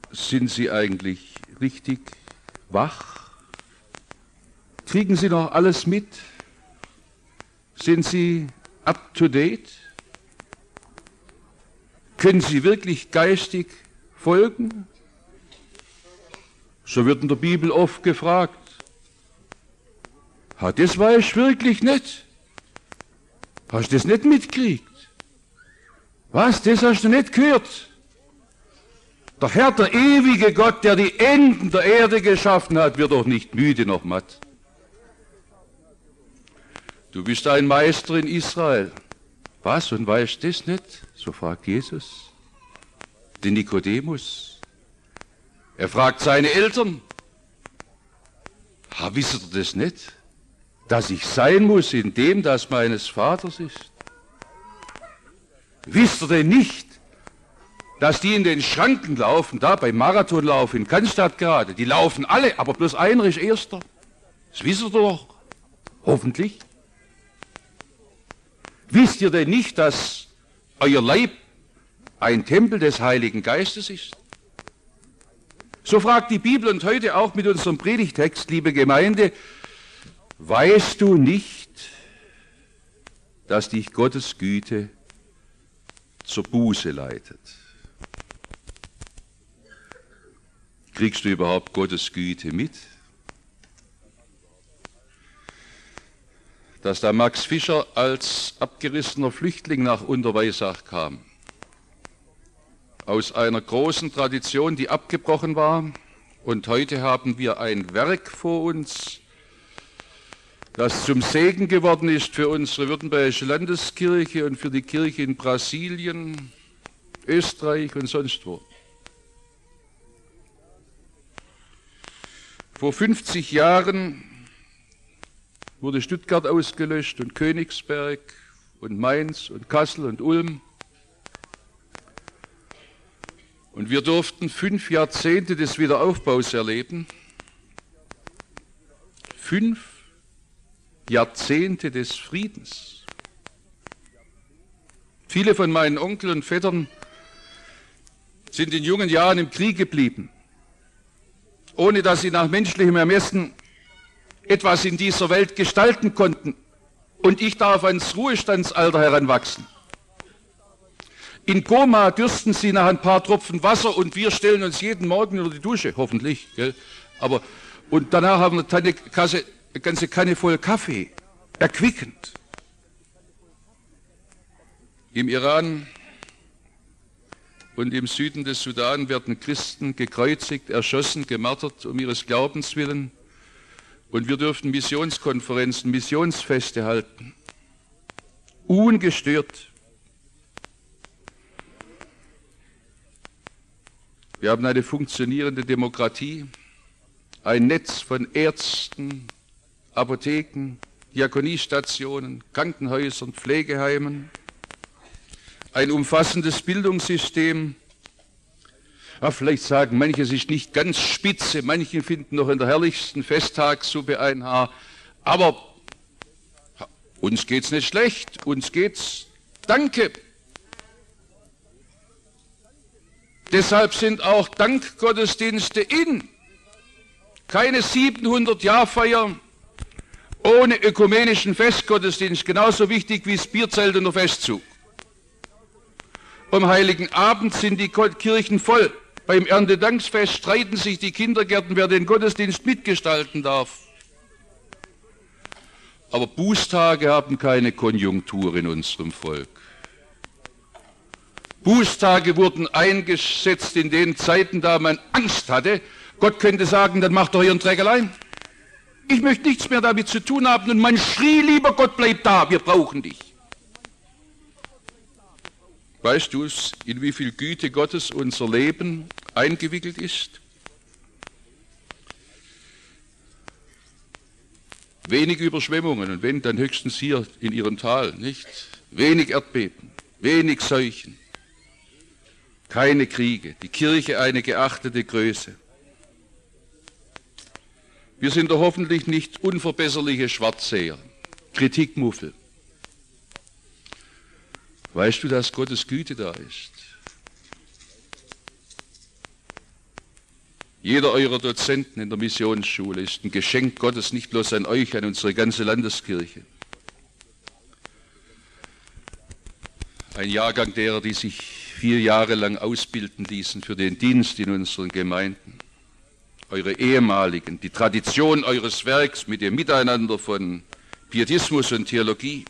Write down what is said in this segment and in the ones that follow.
Sind Sie eigentlich richtig wach? Kriegen Sie noch alles mit? Sind Sie up to date? Können Sie wirklich geistig folgen? So wird in der Bibel oft gefragt. Das weiß ich wirklich nicht. Hast du das nicht mitgekriegt? Was, das hast du nicht gehört? Der Herr, der ewige Gott, der die Enden der Erde geschaffen hat, wird doch nicht müde noch matt. Du bist ein Meister in Israel. Was, und weißt du das nicht? So fragt Jesus den Nikodemus. Er fragt seine Eltern. Wisst ihr das nicht? Dass ich sein muss in dem, das meines Vaters ist. Wisst ihr denn nicht, dass die in den Schranken laufen, da beim Marathonlauf in Cannstatt gerade, die laufen alle, aber bloß einer ist Erster. Das wisst ihr doch. Hoffentlich. Wisst ihr denn nicht, dass euer Leib ein Tempel des Heiligen Geistes ist? So fragt die Bibel und heute auch mit unserem Predigtext, liebe Gemeinde, weißt du nicht, dass dich Gottes Güte zur Buße leitet? Kriegst du überhaupt Gottes Güte mit? Dass da Max Fischer als abgerissener Flüchtling nach Unterweisach kam, aus einer großen Tradition, die abgebrochen war, und heute haben wir ein Werk vor uns, das zum Segen geworden ist für unsere württembergische Landeskirche und für die Kirche in Brasilien, Österreich und sonst wo. Vor 50 Jahren wurde Stuttgart ausgelöscht und Königsberg und Mainz und Kassel und Ulm. Und wir durften 5 Jahrzehnte des Wiederaufbaus erleben. 5 Jahrzehnte des Friedens. Viele von meinen Onkeln und Vettern sind in jungen Jahren im Krieg geblieben, ohne dass sie nach menschlichem Ermessen etwas in dieser Welt gestalten konnten. Und ich darf ans Ruhestandsalter heranwachsen. In Goma dürsten sie nach ein paar Tropfen Wasser und wir stellen uns jeden Morgen unter die Dusche, hoffentlich. Gell? Und danach haben wir eine ganze Kanne voll Kaffee, erquickend. Im Iran und im Süden des Sudan werden Christen gekreuzigt, erschossen, gemartert um ihres Glaubens willen. Und wir dürfen Missionskonferenzen, Missionsfeste halten. Ungestört. Wir haben eine funktionierende Demokratie, ein Netz von Ärzten, Apotheken, Diakoniestationen, Krankenhäusern, Pflegeheimen, ein umfassendes Bildungssystem. Vielleicht sagen manche, es ist nicht ganz spitze, manche finden noch in der herrlichsten Festtagssuppe ein Haar, aber uns geht's nicht schlecht, uns geht's danke. Deshalb sind auch Dankgottesdienste in. Keine 700-Jahr-Feier ohne ökumenischen Festgottesdienst, genauso wichtig wie das Bierzelt und der Festzug. Am Heiligen Abend sind die Kirchen voll. Beim Erntedanksfest streiten sich die Kindergärten, wer den Gottesdienst mitgestalten darf. Aber Bußtage haben keine Konjunktur in unserem Volk. Bußtage wurden eingesetzt in den Zeiten, da man Angst hatte. Gott könnte sagen, dann macht doch ihren Dreck allein. Ich möchte nichts mehr damit zu tun haben. Und man schrie, lieber Gott, bleib da, wir brauchen dich. Weißt du es, in wie viel Güte Gottes unser Leben eingewickelt ist? Wenig Überschwemmungen und wenn, dann höchstens hier in ihrem Tal, nicht? Wenig Erdbeben, wenig Seuchen. Keine Kriege, die Kirche eine geachtete Größe. Wir sind doch hoffentlich nicht unverbesserliche Schwarzseher, Kritikmuffel. Weißt du, dass Gottes Güte da ist? Jeder eurer Dozenten in der Missionsschule ist ein Geschenk Gottes, nicht bloß an euch, an unsere ganze Landeskirche. Ein Jahrgang derer, die sich 4 Jahre lang ausbilden ließen für den Dienst in unseren Gemeinden. Eure ehemaligen, die Tradition eures Werks mit dem Miteinander von Pietismus und Theologie.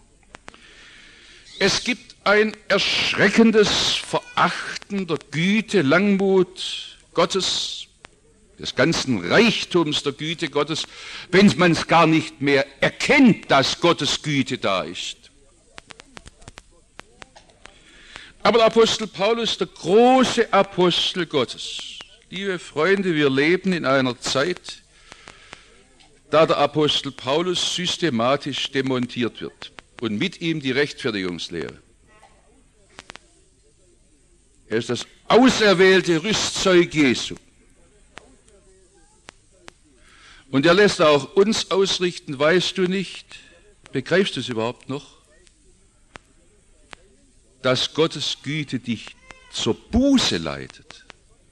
Es gibt ein erschreckendes Verachten der Güte, Langmut Gottes, des ganzen Reichtums der Güte Gottes, wenn man es gar nicht mehr erkennt, dass Gottes Güte da ist. Aber der Apostel Paulus, der große Apostel Gottes, liebe Freunde, wir leben in einer Zeit, da der Apostel Paulus systematisch demontiert wird und mit ihm die Rechtfertigungslehre. Er ist das auserwählte Rüstzeug Jesu. Und er lässt auch uns ausrichten, weißt du nicht, begreifst du es überhaupt noch, dass Gottes Güte dich zur Buße leitet.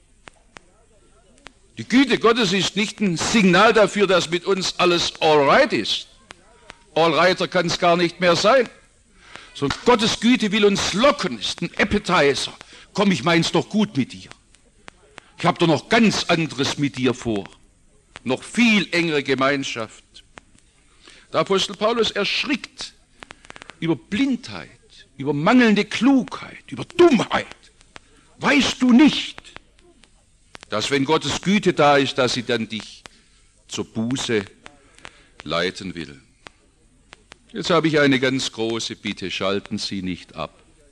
Die Güte Gottes ist nicht ein Signal dafür, dass mit uns alles all right ist. All righter kann es gar nicht mehr sein. Sondern Gottes Güte will uns locken, ist ein Appetizer. Komm, ich mein's doch gut mit dir. Ich habe doch noch ganz anderes mit dir vor. Noch viel engere Gemeinschaft. Der Apostel Paulus erschrickt über Blindheit, über mangelnde Klugheit, über Dummheit. Weißt du nicht, dass wenn Gottes Güte da ist, dass sie dann dich zur Buße leiten will? Jetzt habe ich eine ganz große Bitte, schalten Sie nicht ab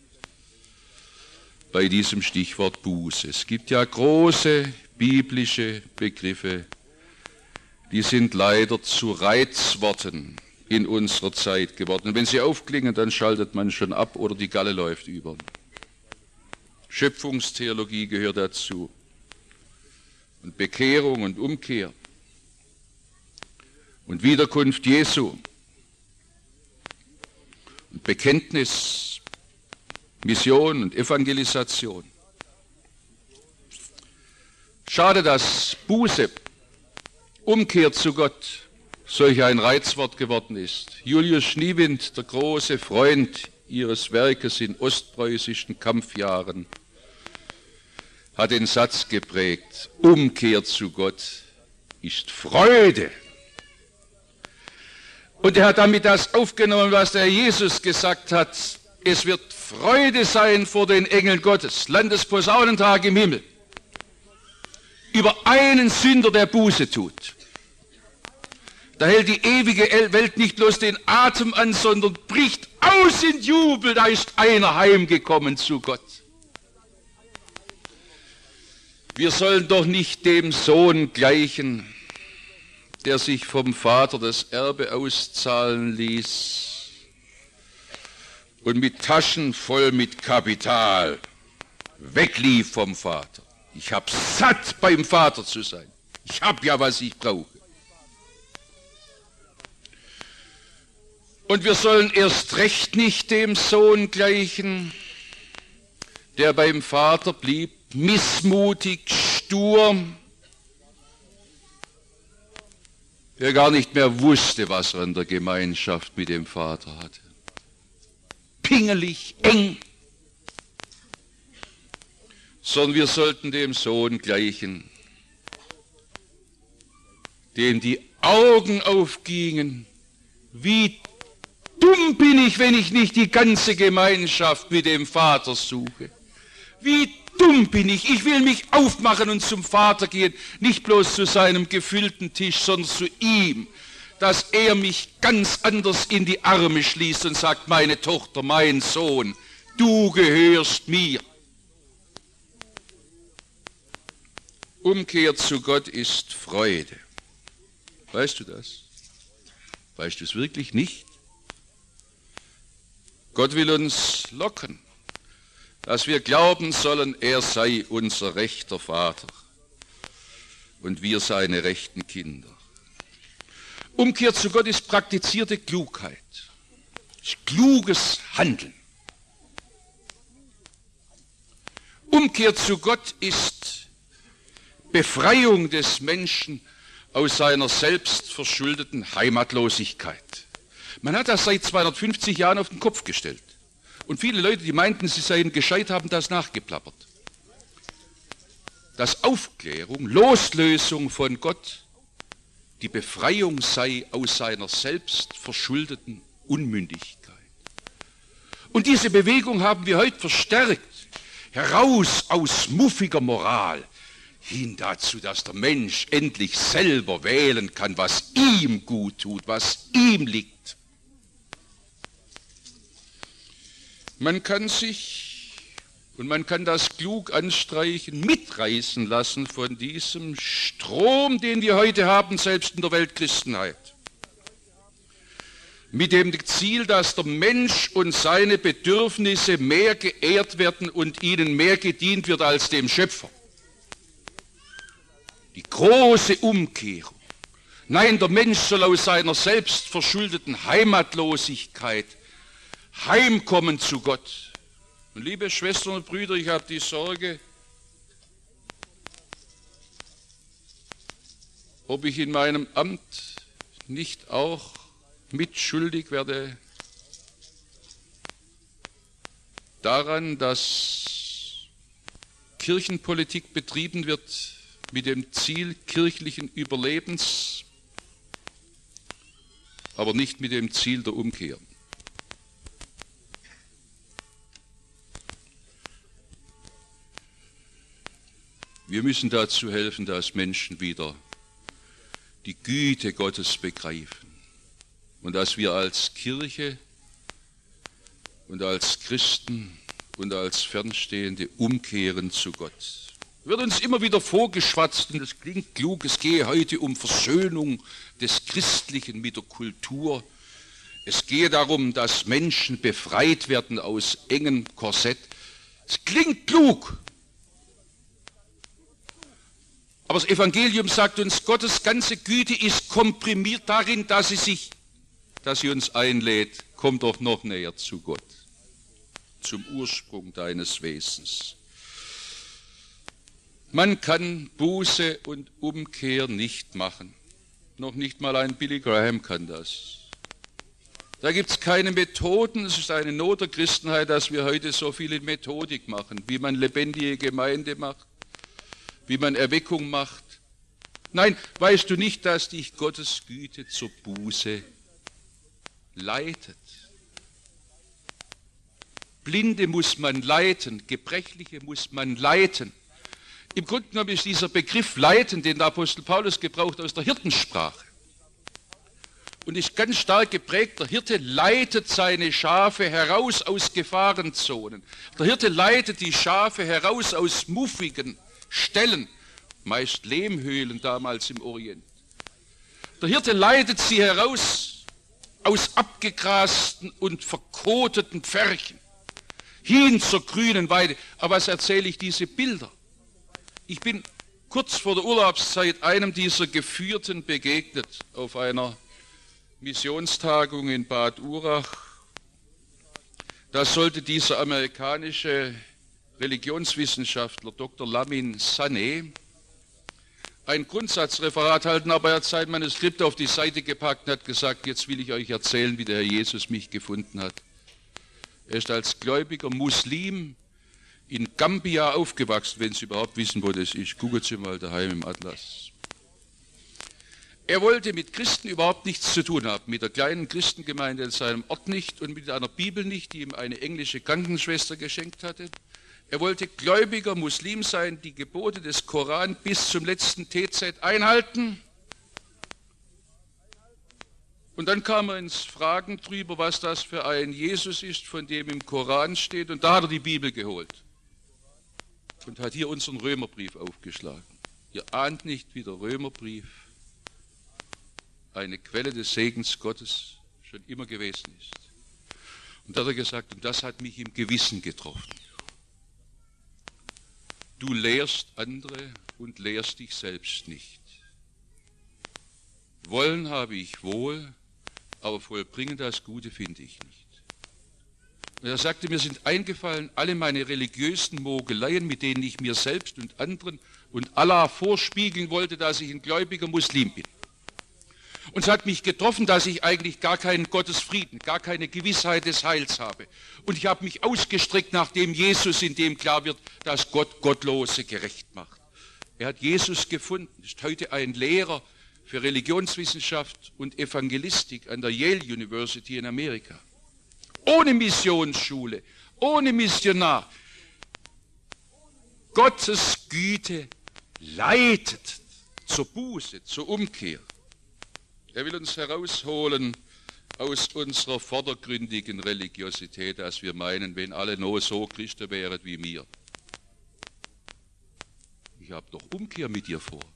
bei diesem Stichwort Buße. Es gibt ja große biblische Begriffe, die sind leider zu Reizworten in unserer Zeit geworden. Und wenn sie aufklingen, dann schaltet man schon ab oder die Galle läuft über. Schöpfungstheologie gehört dazu. Und Bekehrung und Umkehr. Und Wiederkunft Jesu. Und Bekenntnis, Mission und Evangelisation. Schade, dass Buße, Umkehr zu Gott, solch ein Reizwort geworden ist. Julius Schniewind, der große Freund ihres Werkes in ostpreußischen Kampfjahren, hat den Satz geprägt: Umkehr zu Gott ist Freude. Und er hat damit das aufgenommen, was der Jesus gesagt hat: Es wird Freude sein vor den Engeln Gottes, Landesposaunentag im Himmel, über einen Sünder, der Buße tut. Da hält die ewige Welt nicht bloß den Atem an, sondern bricht aus in Jubel, da ist einer heimgekommen zu Gott. Wir sollen doch nicht dem Sohn gleichen, der sich vom Vater das Erbe auszahlen ließ und mit Taschen voll mit Kapital weglief vom Vater. Ich hab satt, beim Vater zu sein. Ich hab ja, was ich brauche. Und wir sollen erst recht nicht dem Sohn gleichen, der beim Vater blieb, missmutig, stur, der gar nicht mehr wusste, was er in der Gemeinschaft mit dem Vater hatte. Pingelig, eng. Sondern wir sollten dem Sohn gleichen, dem die Augen aufgingen. Wie dumm bin ich, wenn ich nicht die ganze Gemeinschaft mit dem Vater suche. Wie dumm bin ich. Ich will mich aufmachen und zum Vater gehen, nicht bloß zu seinem gefüllten Tisch, sondern zu ihm, dass er mich ganz anders in die Arme schließt und sagt: Meine Tochter, mein Sohn, du gehörst mir. Umkehr zu Gott ist Freude. Weißt du das? Weißt du es wirklich nicht? Gott will uns locken, dass wir glauben sollen, er sei unser rechter Vater und wir seine rechten Kinder. Umkehr zu Gott ist praktizierte Klugheit, ist kluges Handeln. Umkehr zu Gott ist Befreiung des Menschen aus seiner selbstverschuldeten Heimatlosigkeit. Man hat das seit 250 Jahren auf den Kopf gestellt. Und viele Leute, die meinten, sie seien gescheit, haben das nachgeplappert. Dass Aufklärung, Loslösung von Gott, die Befreiung sei aus seiner selbstverschuldeten Unmündigkeit. Und diese Bewegung haben wir heute verstärkt, heraus aus muffiger Moral, hin dazu, dass der Mensch endlich selber wählen kann, was ihm gut tut, was ihm liegt. Man kann sich, und man kann das klug anstreichen, mitreißen lassen von diesem Strom, den wir heute haben, selbst in der Weltchristenheit. Mit dem Ziel, dass der Mensch und seine Bedürfnisse mehr geehrt werden und ihnen mehr gedient wird als dem Schöpfer. Die große Umkehrung. Nein, der Mensch soll aus seiner selbstverschuldeten Heimatlosigkeit heimkommen zu Gott. Und liebe Schwestern und Brüder, ich habe die Sorge, ob ich in meinem Amt nicht auch mitschuldig werde daran, dass Kirchenpolitik betrieben wird mit dem Ziel kirchlichen Überlebens, aber nicht mit dem Ziel der Umkehr. Wir müssen dazu helfen, dass Menschen wieder die Güte Gottes begreifen und dass wir als Kirche und als Christen und als Fernstehende umkehren zu Gott. Wird uns immer wieder vorgeschwatzt, und es klingt klug, es gehe heute um Versöhnung des Christlichen mit der Kultur. Es gehe darum, dass Menschen befreit werden aus engem Korsett. Es klingt klug. Aber das Evangelium sagt uns, Gottes ganze Güte ist komprimiert darin, dass sie uns einlädt, komm doch noch näher zu Gott, zum Ursprung deines Wesens. Man kann Buße und Umkehr nicht machen. Noch nicht mal ein Billy Graham kann das. Da gibt es keine Methoden. Es ist eine Not der Christenheit, dass wir heute so viel in Methodik machen, wie man lebendige Gemeinde macht, wie man Erweckung macht. Nein, weißt du nicht, dass dich Gottes Güte zur Buße leitet? Blinde muss man leiten, Gebrechliche muss man leiten. Im Grunde genommen ist dieser Begriff leiten, den der Apostel Paulus gebraucht, aus der Hirtensprache. Und ist ganz stark geprägt, der Hirte leitet seine Schafe heraus aus Gefahrenzonen. Der Hirte leitet die Schafe heraus aus muffigen Stellen, meist Lehmhöhlen damals im Orient. Der Hirte leitet sie heraus aus abgegrasten und verkoteten Pferchen, hin zur grünen Weide. Aber was erzähle ich diese Bilder? Ich bin kurz vor der Urlaubszeit einem dieser Geführten begegnet auf einer Missionstagung in Bad Urach. Da sollte dieser amerikanische Religionswissenschaftler Dr. Lamin Sané ein Grundsatzreferat halten, aber er hat sein Manuskript auf die Seite gepackt und hat gesagt, jetzt will ich euch erzählen, wie der Herr Jesus mich gefunden hat. Er ist als gläubiger Muslim in Gambia aufgewachsen, wenn Sie überhaupt wissen, wo das ist. Gucken Sie mal daheim im Atlas. Er wollte mit Christen überhaupt nichts zu tun haben, mit der kleinen Christengemeinde in seinem Ort nicht und mit einer Bibel nicht, die ihm eine englische Krankenschwester geschenkt hatte. Er wollte gläubiger Muslim sein, die Gebote des Koran bis zum letzten TZ einhalten. Und dann kam er ins Fragen drüber, was das für ein Jesus ist, von dem im Koran steht. Und da hat er die Bibel geholt und hat hier unseren Römerbrief aufgeschlagen. Ihr ahnt nicht, wie der Römerbrief eine Quelle des Segens Gottes schon immer gewesen ist. Und da hat er gesagt, und das hat mich im Gewissen getroffen. Du lehrst andere und lehrst dich selbst nicht. Wollen habe ich wohl, aber vollbringen das Gute finde ich nicht. Und er sagte, mir sind eingefallen alle meine religiösen Mogeleien, mit denen ich mir selbst und anderen und Allah vorspiegeln wollte, dass ich ein gläubiger Muslim bin. Und es hat mich getroffen, dass ich eigentlich gar keinen Gottesfrieden, gar keine Gewissheit des Heils habe. Und ich habe mich ausgestreckt nach dem Jesus, in dem klar wird, dass Gott Gottlose gerecht macht. Er hat Jesus gefunden, ist heute ein Lehrer für Religionswissenschaft und Evangelistik an der Yale University in Amerika. Ohne Missionsschule, ohne Missionar. Gottes Güte leitet zur Buße, zur Umkehr. Er will uns herausholen aus unserer vordergründigen Religiosität, dass wir meinen, wenn alle nur so Christen wären wie mir. Ich habe doch Umkehr mit dir vor.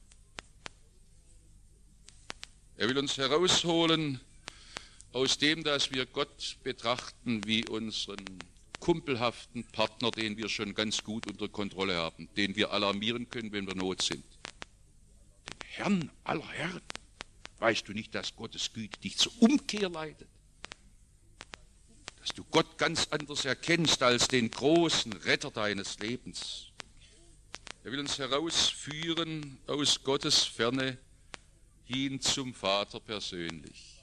Er will uns herausholen aus dem, dass wir Gott betrachten wie unseren kumpelhaften Partner, den wir schon ganz gut unter Kontrolle haben, den wir alarmieren können, wenn wir Not sind. Den Herrn aller Herren. Weißt du nicht, dass Gottes Güte dich zur Umkehr leitet? Dass du Gott ganz anders erkennst als den großen Retter deines Lebens. Er will uns herausführen aus Gottes Ferne hin zum Vater persönlich.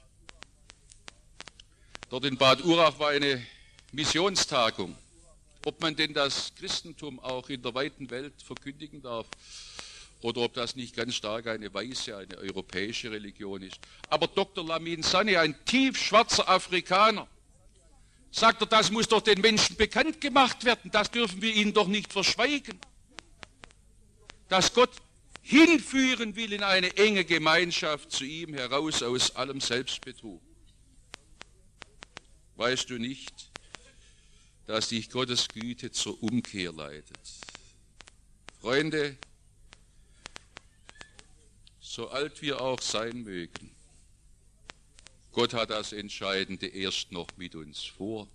Dort in Bad Urach war eine Missionstagung. Ob man denn das Christentum auch in der weiten Welt verkündigen darf oder ob das nicht ganz stark eine weiße, eine europäische Religion ist. Aber Dr. Lamin Sanneh, ein tiefschwarzer Afrikaner, sagt er, das muss doch den Menschen bekannt gemacht werden, das dürfen wir ihnen doch nicht verschweigen. Dass Gott hinführen will in eine enge Gemeinschaft zu ihm heraus aus allem Selbstbetrug. Weißt du nicht, dass dich Gottes Güte zur Umkehr leitet? Freunde, so alt wir auch sein mögen, Gott hat das Entscheidende erst noch mit uns vor.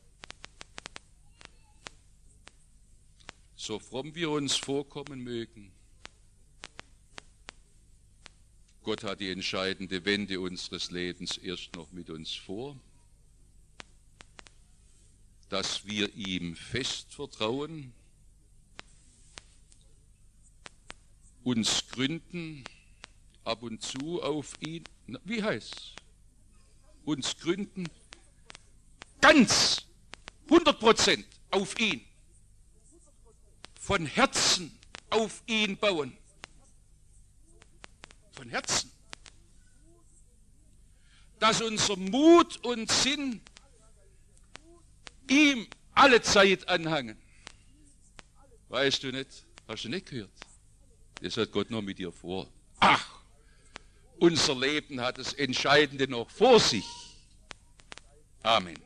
So fromm wir uns vorkommen mögen, Gott hat die entscheidende Wende unseres Lebens erst noch mit uns vor, dass wir ihm fest vertrauen, uns gründen, ab und zu auf ihn, wie heißt's? Uns gründen, ganz 100% auf ihn, von Herzen auf ihn bauen, von Herzen, dass unser Mut und Sinn ihm alle Zeit anhangen. Weißt du nicht? Hast du nicht gehört? Das hat Gott noch mit dir vor. Ach, unser Leben hat das Entscheidende noch vor sich. Amen.